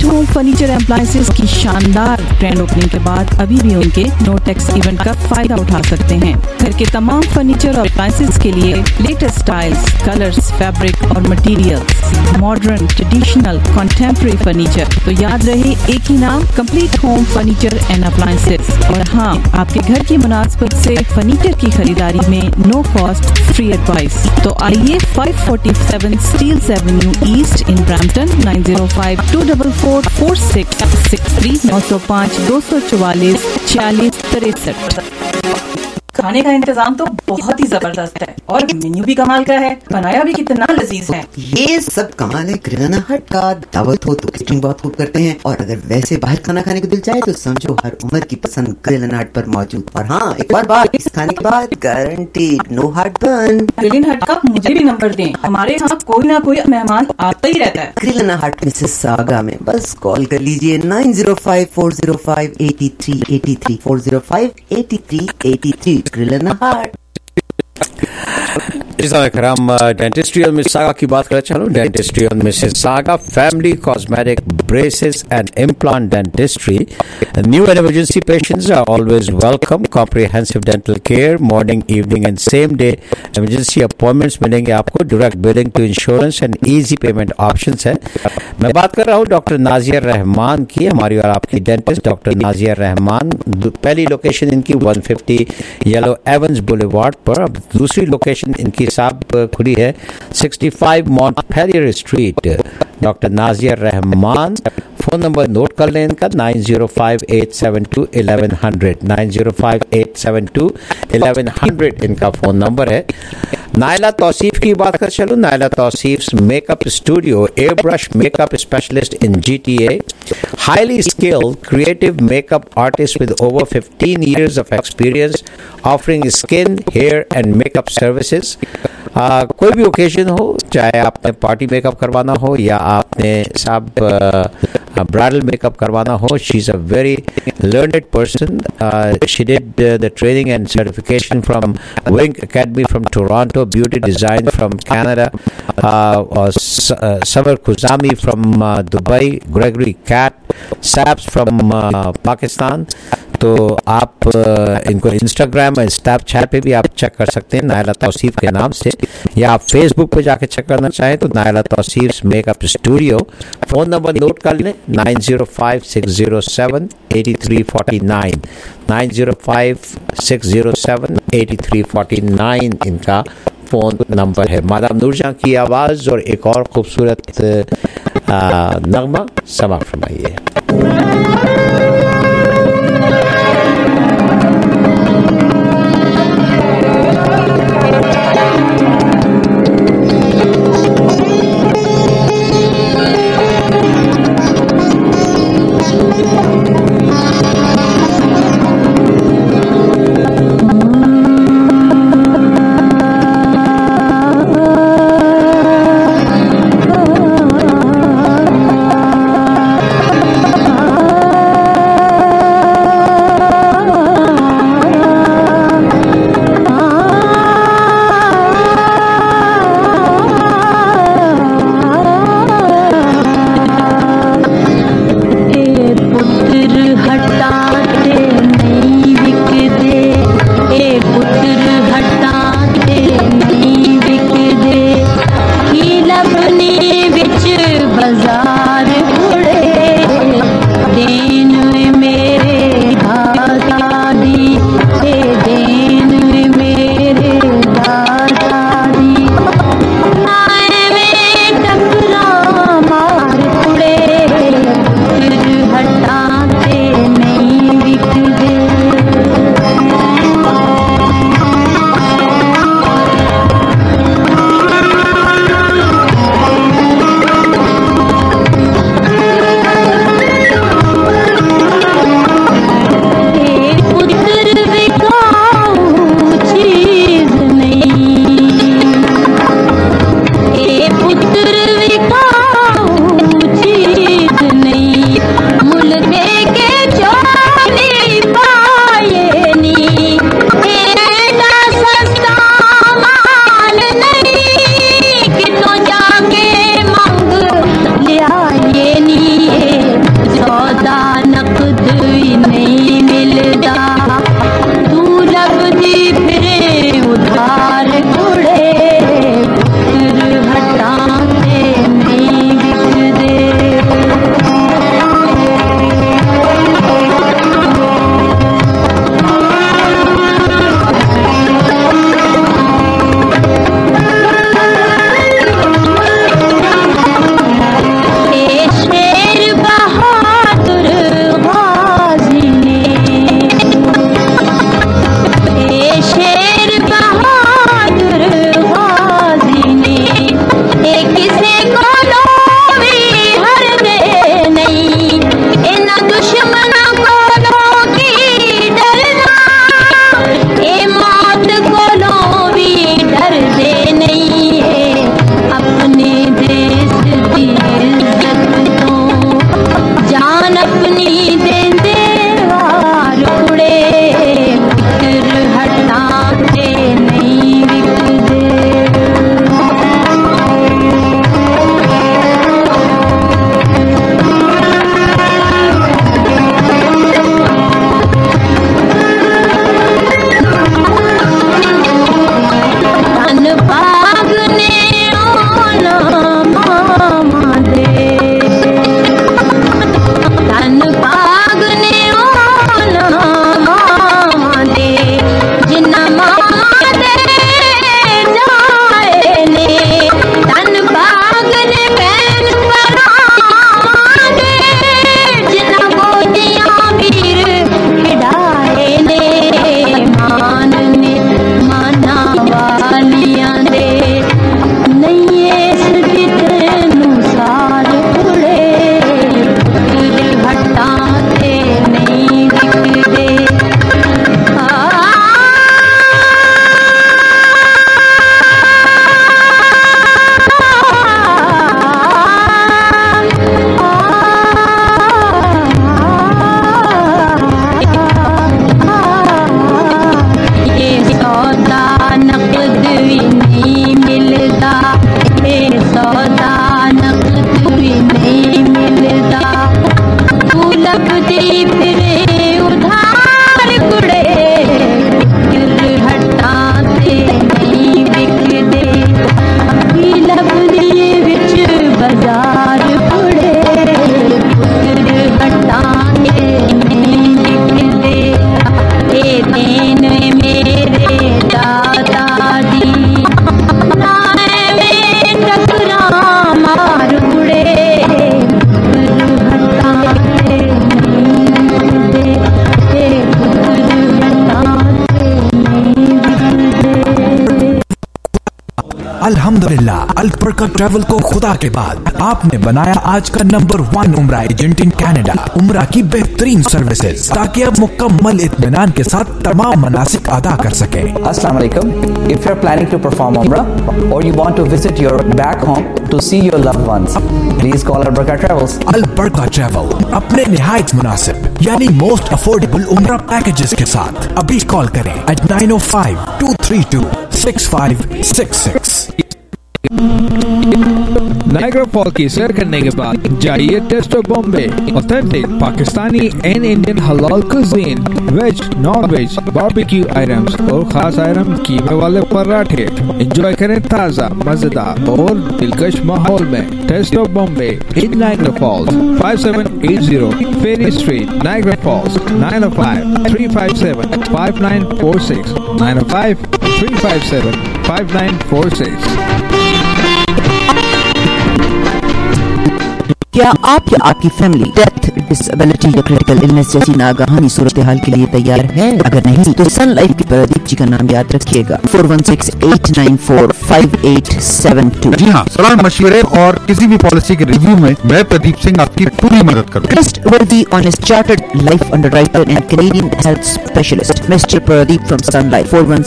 Complete home furniture appliances की शानदार ग्रैंड ओपनिंग के बाद अभी भी उनके नो टैक्स इवेंट का फायदा उठा सकते हैं। घर के तमाम फर्नीचर और एप्लायंसेज के लिए लेटेस्ट स्टाइल्स, कलर्स, फैब्रिक और materials, modern, traditional, contemporary furniture. तो याद रहे एक ही नाम, complete home furniture and appliances. और हाँ, आपके घर की मुनासबत से फर्नीचर की खरीदारी में नो कॉस्ट फ्री एडवाइस। तो आइए 547 Steeles Avenue East in Brampton, 9052444663, 905-244-4063। खाने का इंतजाम तो बहुत ही जबरदस्त है और मेन्यू भी कमाल का है, बनाया भी कितना लजीज है। ये सब कमाल है किराना हट का। दावत हो तो केटरिंग बहुत खूब करते हैं, और अगर वैसे बाहर खाना खाने को दिल चाहे तो समझो हर उम्र की पसंद ग्रिलन हट पर मौजूद। और हाँ, एक और बात, इस खाने के बाद गारंटीड नो हार्टबर्न। ग्रिलन हट का मुझे भी नंबर दें, हमारे यहाँ कोई ना कोई मेहमान आता ही रहता है। ग्रिलन हट मिसिसागा में बस कॉल कर लीजिए 905-405-8383, 405-8383। ग्रिलन हट। हम डेंटिस्ट्री और मिसिसागा की बात करें। चलो, डेंटिस्ट्री और Mississauga, family cosmetic, braces and implant dentistry. New and emergency patients are always welcome. Comprehensive dental care, morning, evening and same day emergency appointments मिलेंगे आपको. Direct billing to insurance and easy payment options है. मैं बात कर रहा हूँ doctor Nazia Rahman की, हमारी और आपकी डेंटिस्ट डॉक्टर नाजिया रहमान। पहली लोकेशन इनकी 150 येलो एवंस बुलेवार्ड पर, अब दूसरी लोकेशन इनकी साहब खुली है 65 Montpellier Street. Doctor Nazia Rahman, phone number note कर लें इनका 9058721100, 9058721100 इनका फोन नंबर है। नायला तौसीफ की बात कर चलो। Naila Tauseef makeup studio, air brush makeup specialist in GTA, highly skilled creative makeup artist with over 15 years of experience offering skin, hair and makeup services. कोई भी ओकेजन हो, चाहे आपने पार्टी मेकअप करवाना हो या आपने साहब ब्राइडल मेकअप करवाना हो, she is a very learned person. She did the training and certification from Wing Academy from Toronto, beauty design from Canada, Samar Khuzami from Dubai, Gregory Cat, Saps from Pakistan. तो आप इनको Instagram और Snapchat पे भी आप check कर सकते हैं नायला तौसीफ के नाम से, या आप फेसबुक पे जाके चेक करना चाहें तो Naila Tauseef makeup studio. Phone number note कर लें 9056078349, 9056078349 इनका फ़ोन नंबर है। मादाम नूरजहां की आवाज़ और एक और खूबसूरत नगमा समाप्त फरमाइए। लपटी फिरे उधार कुड़े हट्टा ते नहीं बिकदे लपटी विच बाजार कुड़े हट्टा ते नहीं बिकदे ए देन मेरे दादा दी मार उड़े अल्हम्दुलिल्लाह अल बरकत ट्रैवल को खुदा के बाद आपने बनाया आज का नंबर 1 उम्रा एजेंट इन कनाडा। उम्रा की बेहतरीन सर्विसेज ताकि आप मुकम्मल इत्मीनान के साथ तमाम मनासिक अदा कर सके। Assalamu alaikum. If you're planning to perform Umrah or you want to visit your back home to see your loved ones, please call Al Barka Travels. Al Barka Travel अपने निहायत मुनासिब यानी मोस्ट अफोर्डेबल उम्रा packages के साथ अभी call करें at 905-232-6566। Niagara fall की सैर करने के बाद जाइए taste of Bombay, authentic Pakistani and Indian halal cuisine, veg non veg barbecue items और खास आइटम कीमे वाले पराठे एंजॉय करें ताज़ा मजेदार और दिलकश माहौल में। Taste of Bombay in Niagara Falls 5780 Ferry Street, Niagara Falls 905-357-5946 905-357-5946। क्या आप या आपकी फैमिली डेथ, डिसेबिलिटी या क्रिटिकल इलनेस जैसी नागहानी सूरत हाल के लिए तैयार है? अगर नहीं तो सन लाइफ की प्रदीप जी का नाम याद रखिएगा 4168945872। जी हाँ, सलाह मशवरे और किसी भी पॉलिसी के रिव्यू में मैं प्रदीप सिंह आपकी पूरी मदद करूँगा। Trustworthy, honest, chartered life underwriter and Canadian health specialist, Mr. Pradeep from Sun Life,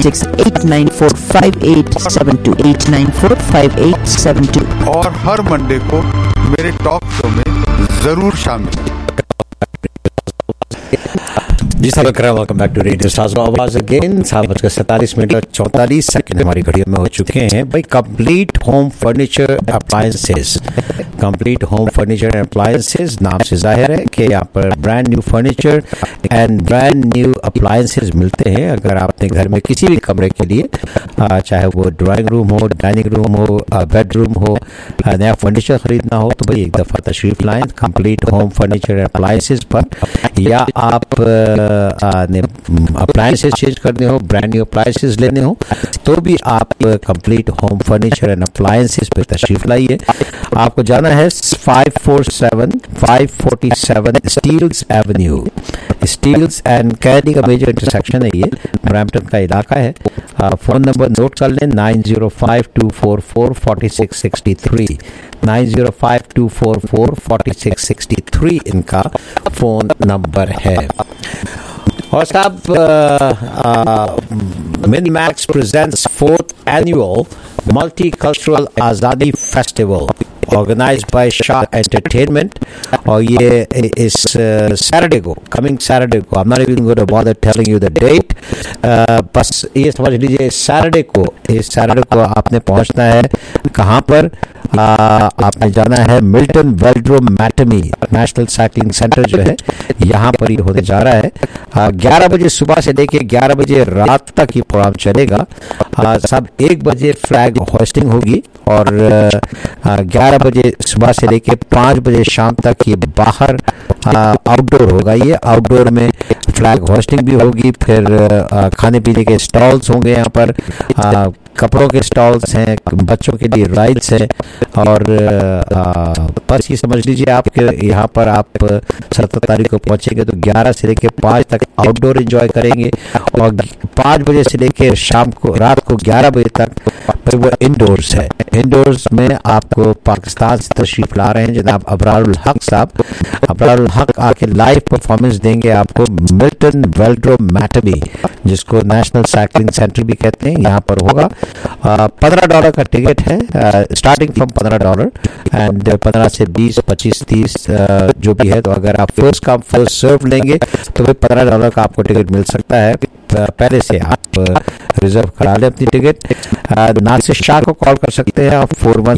416-894-5872, 894-5872। और हर मंडे को मेरे टॉक शो में जरूर शामिल। जी साहब, वेलकम बैक टू रेडियो साज़ आवाज़ अगेन। 7:47 और 44 सेकंड हमारी घड़ियों में हो चुके हैं। भाई, complete home furniture appliances, complete home furniture and appliances नाम से जाहिर है कि यहाँ पर brand new furniture and brand new appliances मिलते हैं। अगर आपने घर में किसी भी कमरे के लिए चाहे वो ड्राइंग रूम हो, डाइनिंग रूम हो, बेडरूम हो, नया फर्नीचर खरीदना हो तो भाई एक दफ़ा तशरीफ लाएं complete home furniture and appliances पर। या आप अप्लायंसेस चेंज करने हो, ब्रांड न्यू अप्लायंसेस लेने हो तो भी आप complete home furniture and appliances पे तशरीफ लाइए। आपको जाना है 547 Steeles Avenue, Steeles and Kennedy का मेजर इंटरसेक्शन है, ये ब्रैम्पटन का इलाका है। फ़ोन नंबर नोट कर लें 9052444663, 9052444663 इनका फ़ोन नंबर है। और साहब, Minimax presents 4th annual multicultural आज़ादी festival organised by Shah entertainment, और ये इस सैटरडे को, कमिंग सैटरडे को, I am not even going to bother telling you the date, बस ये समझ लीजिए इस सैटरडे को आपने पहुंचना है। कहाँ पर? आपने जाना है Milton velodrome Mattamy National Cycling Centre जो है, यहाँ पर ये होने जा रहा है। 11 बजे सुबह से लेके 11 बजे रात तक ये प्रोग्राम चलेगा। सब 1 बजे फ्लैग होस्टिंग होगी और 11 बजे सुबह से लेके 5 बजे शाम तक ये बाहर आउटडोर होगा। ये आउटडोर में फ्लैग होस्टिंग भी होगी, फिर खाने पीने के स्टॉल्स होंगे, यहाँ पर कपड़ों के स्टॉल्स हैं, बच्चों के लिए राइड्स हैं, और बस ये समझ लीजिए आप कि यहाँ पर आप 17 तारीख को पहुँचेंगे तो 11 से लेकर 5 तक आउटडोर एंजॉय करेंगे, और 5 बजे से लेकर शाम को रात को 11 बजे तक फिर वो इंडोर्स है। इंडोर्स में आपको पाकिस्तान से तशरीफ ला रहे हैं जनाब अबरारुल हक साहब। अबरारुल हक आके लाइव परफॉर्मेंस देंगे आपको मिल्टन वेल्ड्रोम मैटमी, जिसको नेशनल साइकिलिंग सेंटर भी कहते हैं, यहाँ पर होगा। $15 का टिकट है, स्टार्टिंग फ्रॉम $15 एंड 15 से 20, 25, 30 जो भी है। तो अगर आप फर्स्ट कम फर्स्ट सर्व लेंगे तो फिर $15 का आपको टिकट मिल सकता है। पहले से आप रिजर्व करा लें अपनी टिकट। नासिर शाह को कॉल कर सकते हैं आप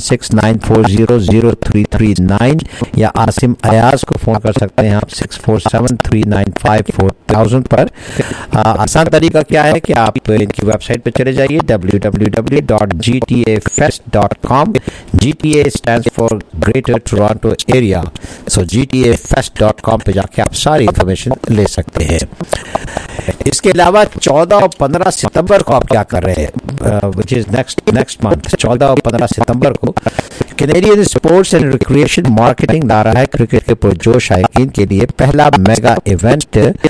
4169400339 या आसिम अयाज को फोन कर सकते हैं आप 6473954000 पर। आसान तरीका क्या है कि आप इनकी वेबसाइट पर चले जाइए www.gtafest.com। GTA stands for Greater Toronto Area, so gtafest.com पे जाके आप सारी इंफॉर्मेशन ले सकते हैं। इसके अलावा 14 और 15 सितंबर को आप क्या कर रहे हैं, विच इज नेक्स्ट मंथ 14 और 15 सितंबर को Canadian sports and recreation marketing ला रहा है क्रिकेट के पुरजोश शायकीन के लिए पहला मेगा इवेंट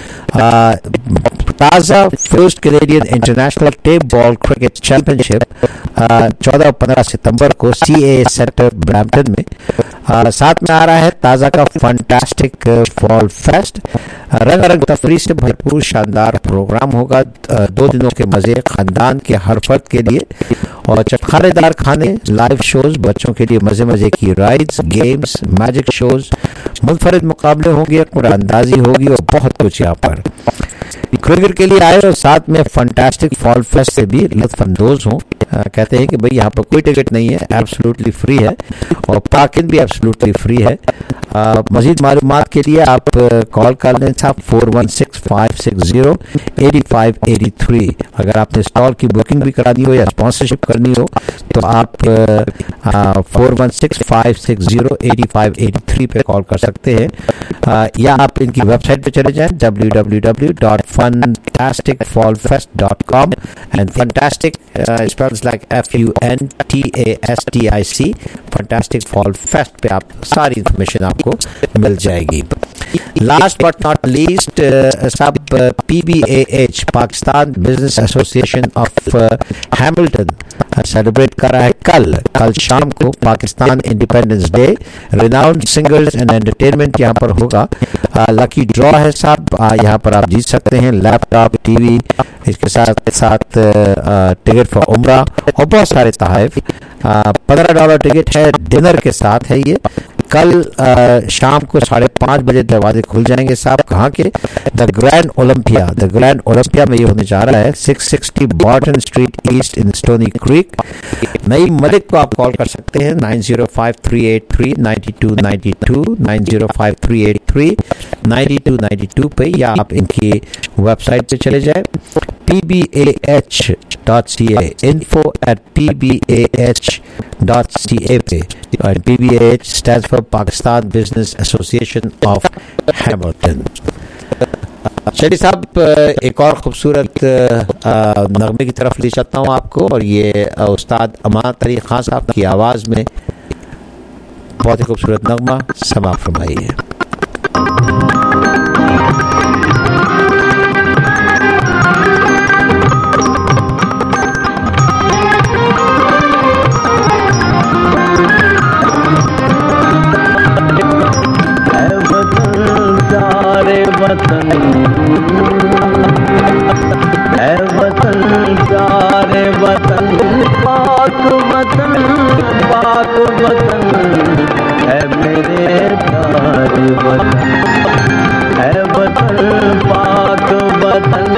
ताज़ा first Canadian international tape ball cricket championship 14 और 15 सितंबर को CAA सेंटर ब्रैम्पटन में। साथ में आ रहा है ताज़ा का फंटास्टिक फॉल फेस्ट, रंग तफरी से भरपूर शानदार प्रोग्राम होगा। 2 दिनों के मजे खानदान के हर फर्द के लिए और चटखानेदार खाने, लाइव शोज, बच्चों के लिए मजे की राइड्स, गेम्स, मैजिक शोज, मुनफरिद मुकाबले होंगे, कुरानंदाजी होगी और बहुत कुछ यहाँ पर। क्रिकेट के लिए आए और साथ में फंटास्टिक फॉल फेस्ट से भी लुत्फानंदोज हों। कहते हैं कि भाई यहाँ पर कोई टिकट नहीं है, एब्सोल्युटली फ्री है और पार्किंग भी एब्सोल्युटली फ्री है। मजीद मालूमात के लिए आप कॉल कर लें साहब 4165608583। अगर आपने स्टॉल की बुकिंग भी करानी हो या स्पॉन्सरशिप करनी हो तो आप 4165608583 पे कॉल कर सकते हैं या आप इनकी वेबसाइट पे चले जाएं www.fantasticfallfest.com and fantastic spells like FUNTASTIC Funtastic Fall Fest पे आप सारी इंफॉर्मेशन आपको मिल जाएगी। लास्ट बट नॉट लीस्ट सब PBAH Pakistan business association of Hamilton celebrate कर रहा है कल शाम को Pakistan independence day. Renowned singers and entertainment यहाँ पर होगा। लकी ड्रॉ है साहब, यहाँ पर आप जीत सकते हैं लैपटॉप, टीवी, इसके साथ टिकट फॉर उम्रा और बहुत सारे तोहफे। $15 टिकट है, डिनर के साथ है ये। कल शाम को 5:30 बजे दरवाजे खुल जाएंगे साहब। कहाँ के? द ग्रैंड ओलंपिया में ये होने जा रहा है 660 Barton street east in Stoney Creek Malik को आप कॉल कर सकते हैं 9053839292 9053839292 पे या आप इनकी वेबसाइट पे चले जाए pbah.ca info@pbah.ca पे। PBAH stands for Pakistan Business Association of Hamilton। चलिए साहब एक और खूबसूरत नगमे की तरफ ले जाता हूँ आपको और ये उस्ताद अमानत अली खान साहब की आवाज़ में बहुत ही खूबसूरत नगमा समाअत फरमाइए। वतन है वतन प्यारे वतन पाक वतन है मेरे प्यारे वतन है वतन पाक वतन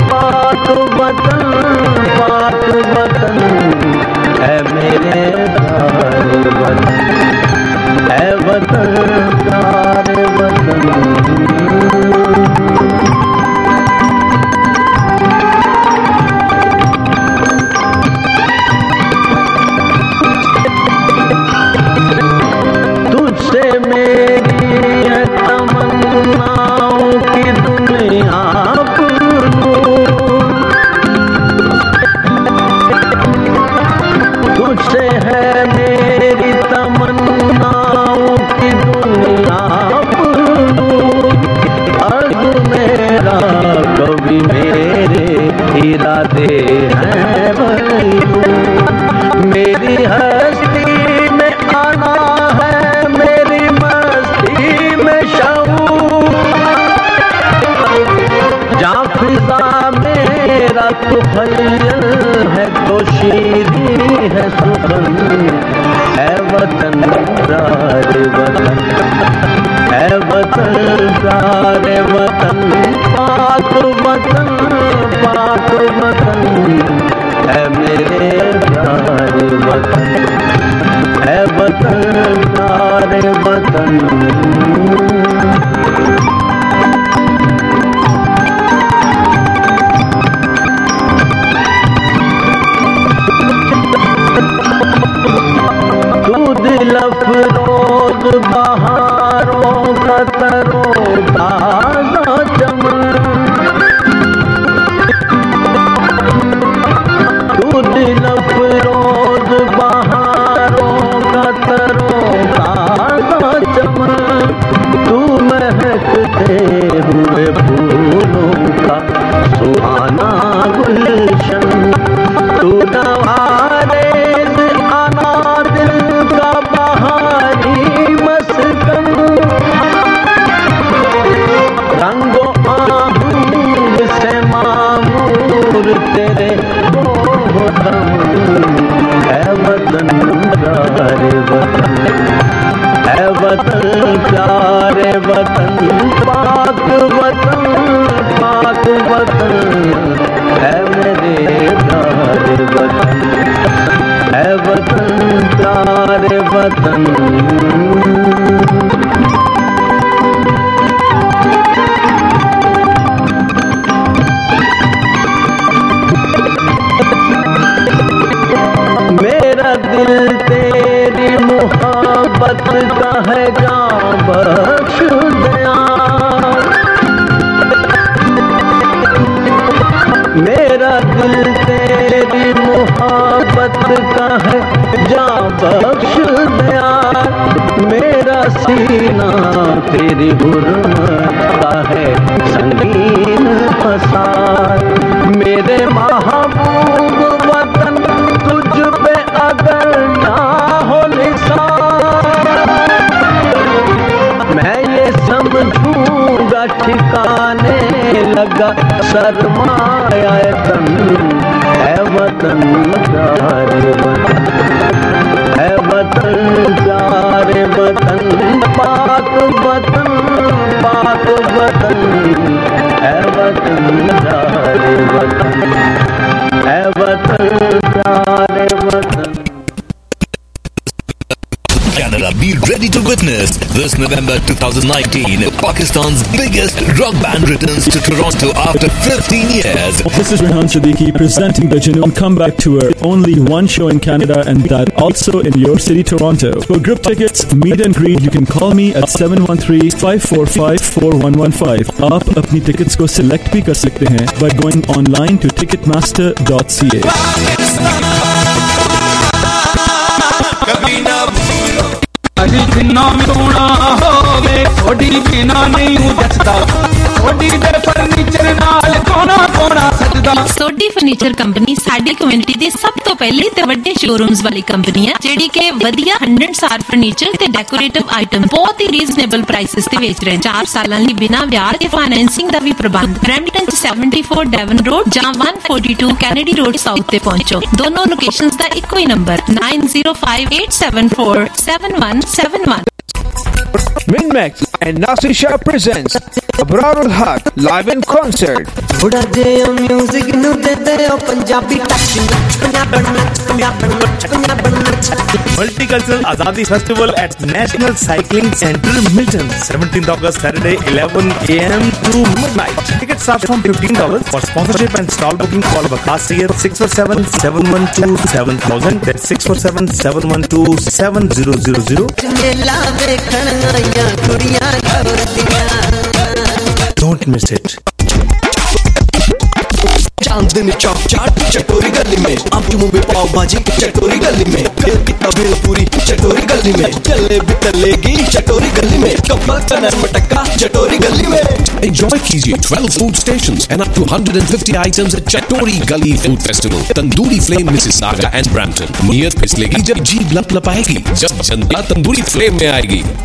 है मेरे प्यारे वतन है वतन प्यारे वतन। तुझसे मेरी है तमन्नाओं की दुनिया तुझसे है मेरी तमन्नाओं की दुनिया अर्ज़ मेरा कभी मेरे इरादे हैं मेरी हस्ती में आना है मेरी मस्ती में शऊर जहाँ फिजा मेरा तुखैल है तो शीरी है सुखन है वतन प्यारे वतन है वतन प्यारे वतन पाक वतन वतन प्यारे वतन। तू दिल अफरोज बहारों का तरोताजा चमन, तू दिल अफरोज बहारों का तरोताजा चमन, तू महकते हुए फूलों का सुहाना गुलशन, तू नवारे रंगो आहंग से मामूर तेरे मोहतम है वतन प्यारे वतन, है वतन प्यारे वतन, पाक वतन पाक वतन है मेरे प्यारे वतन, है वतन प्यारे वतन। मेरा दिल तेरी मोहब्बत का है जान बख्श दया, मेरा दिल तेरी मोहब्बत का है जान बख्श दया, मेरा सीना तेरी हुर्मत का है संगीन फसार, मेरे महबूब वतन तुझ पे अगर ना हो निसार, मैं ये समझूंगा ठिकाने लगा सरमाया तन, है वतन प्यारे वतन, है वतन प्यारे वतन, पाक वतन पाक वतन, है वतन प्यारे वतन, है वतन प्यारे वतन। Canada, be ready to witness this November 2019 Pakistan's biggest rock band returns to Toronto after 15 years. This is Rehan Siddiqui presenting the Junoon Comeback Tour. Only one show in Canada and that also in your city, Toronto. For group tickets, meet and greet, you can call me at 713-545-4115. आप अपनी tickets को select भी कर सकते हैं by going online to ticketmaster.ca. अजी जिन्ना सोना होवे थोड़ी बिना नहीं हूं जचदा, थोड़ी दे फर्नीचर नाल कोना कोना सजदा। सोडी फर्नीचर कंपनी साडी कम्युनिटी दी सब तो पहले ते वड्डे शोरूम्स वाली कंपनी है जेडी के वधिया 100 स्टार फर्नीचर ते डेकोरेटिव आइटम बहुत ही रीजनेबल प्राइसेस ते बेच रहे हैं। 4 सालां लई बिना ब्याज ते फाइनेंसिंग दा भी प्रबंध। ब्रैम्पटन 74 डेवन रोड ਜਾਂ 142 कैनेडी रोड साउथ ते पहुंचो। दोनों लोकेशंस दा इको ही number 9058747171। Minmax and Nasir Shah presents Abrarul Haq live in concert. थोड़ा जे म्यूजिक नु दे दे ओ Punjabi Multicultural Azadi Festival at National Cycling Center, Milton. 17th August, Saturday, 11 a.m. to midnight. Tickets start from $15. For sponsorship and stall booking, call Vakas here 647-712-7000. That's 647-712-7000. Don't miss it. Chandni Chowk चाट चटोरी गली में, आलू में पाव भाजी चटोरी गली में, भेल पूरी चटोरी गली में, जलेबी तलेगी चटोरी गली में, कमल चना मटका चटोरी गली में। Enjoy कीजिए 12 food stations and up to 150 items at Chatori Gully Food Festival, Tandoori Flame Mississauga and Brampton. नियत फिसलेगी जब जीभ लपलपाएगी, जब जनता तंदूरी फ्लेम में आएगी।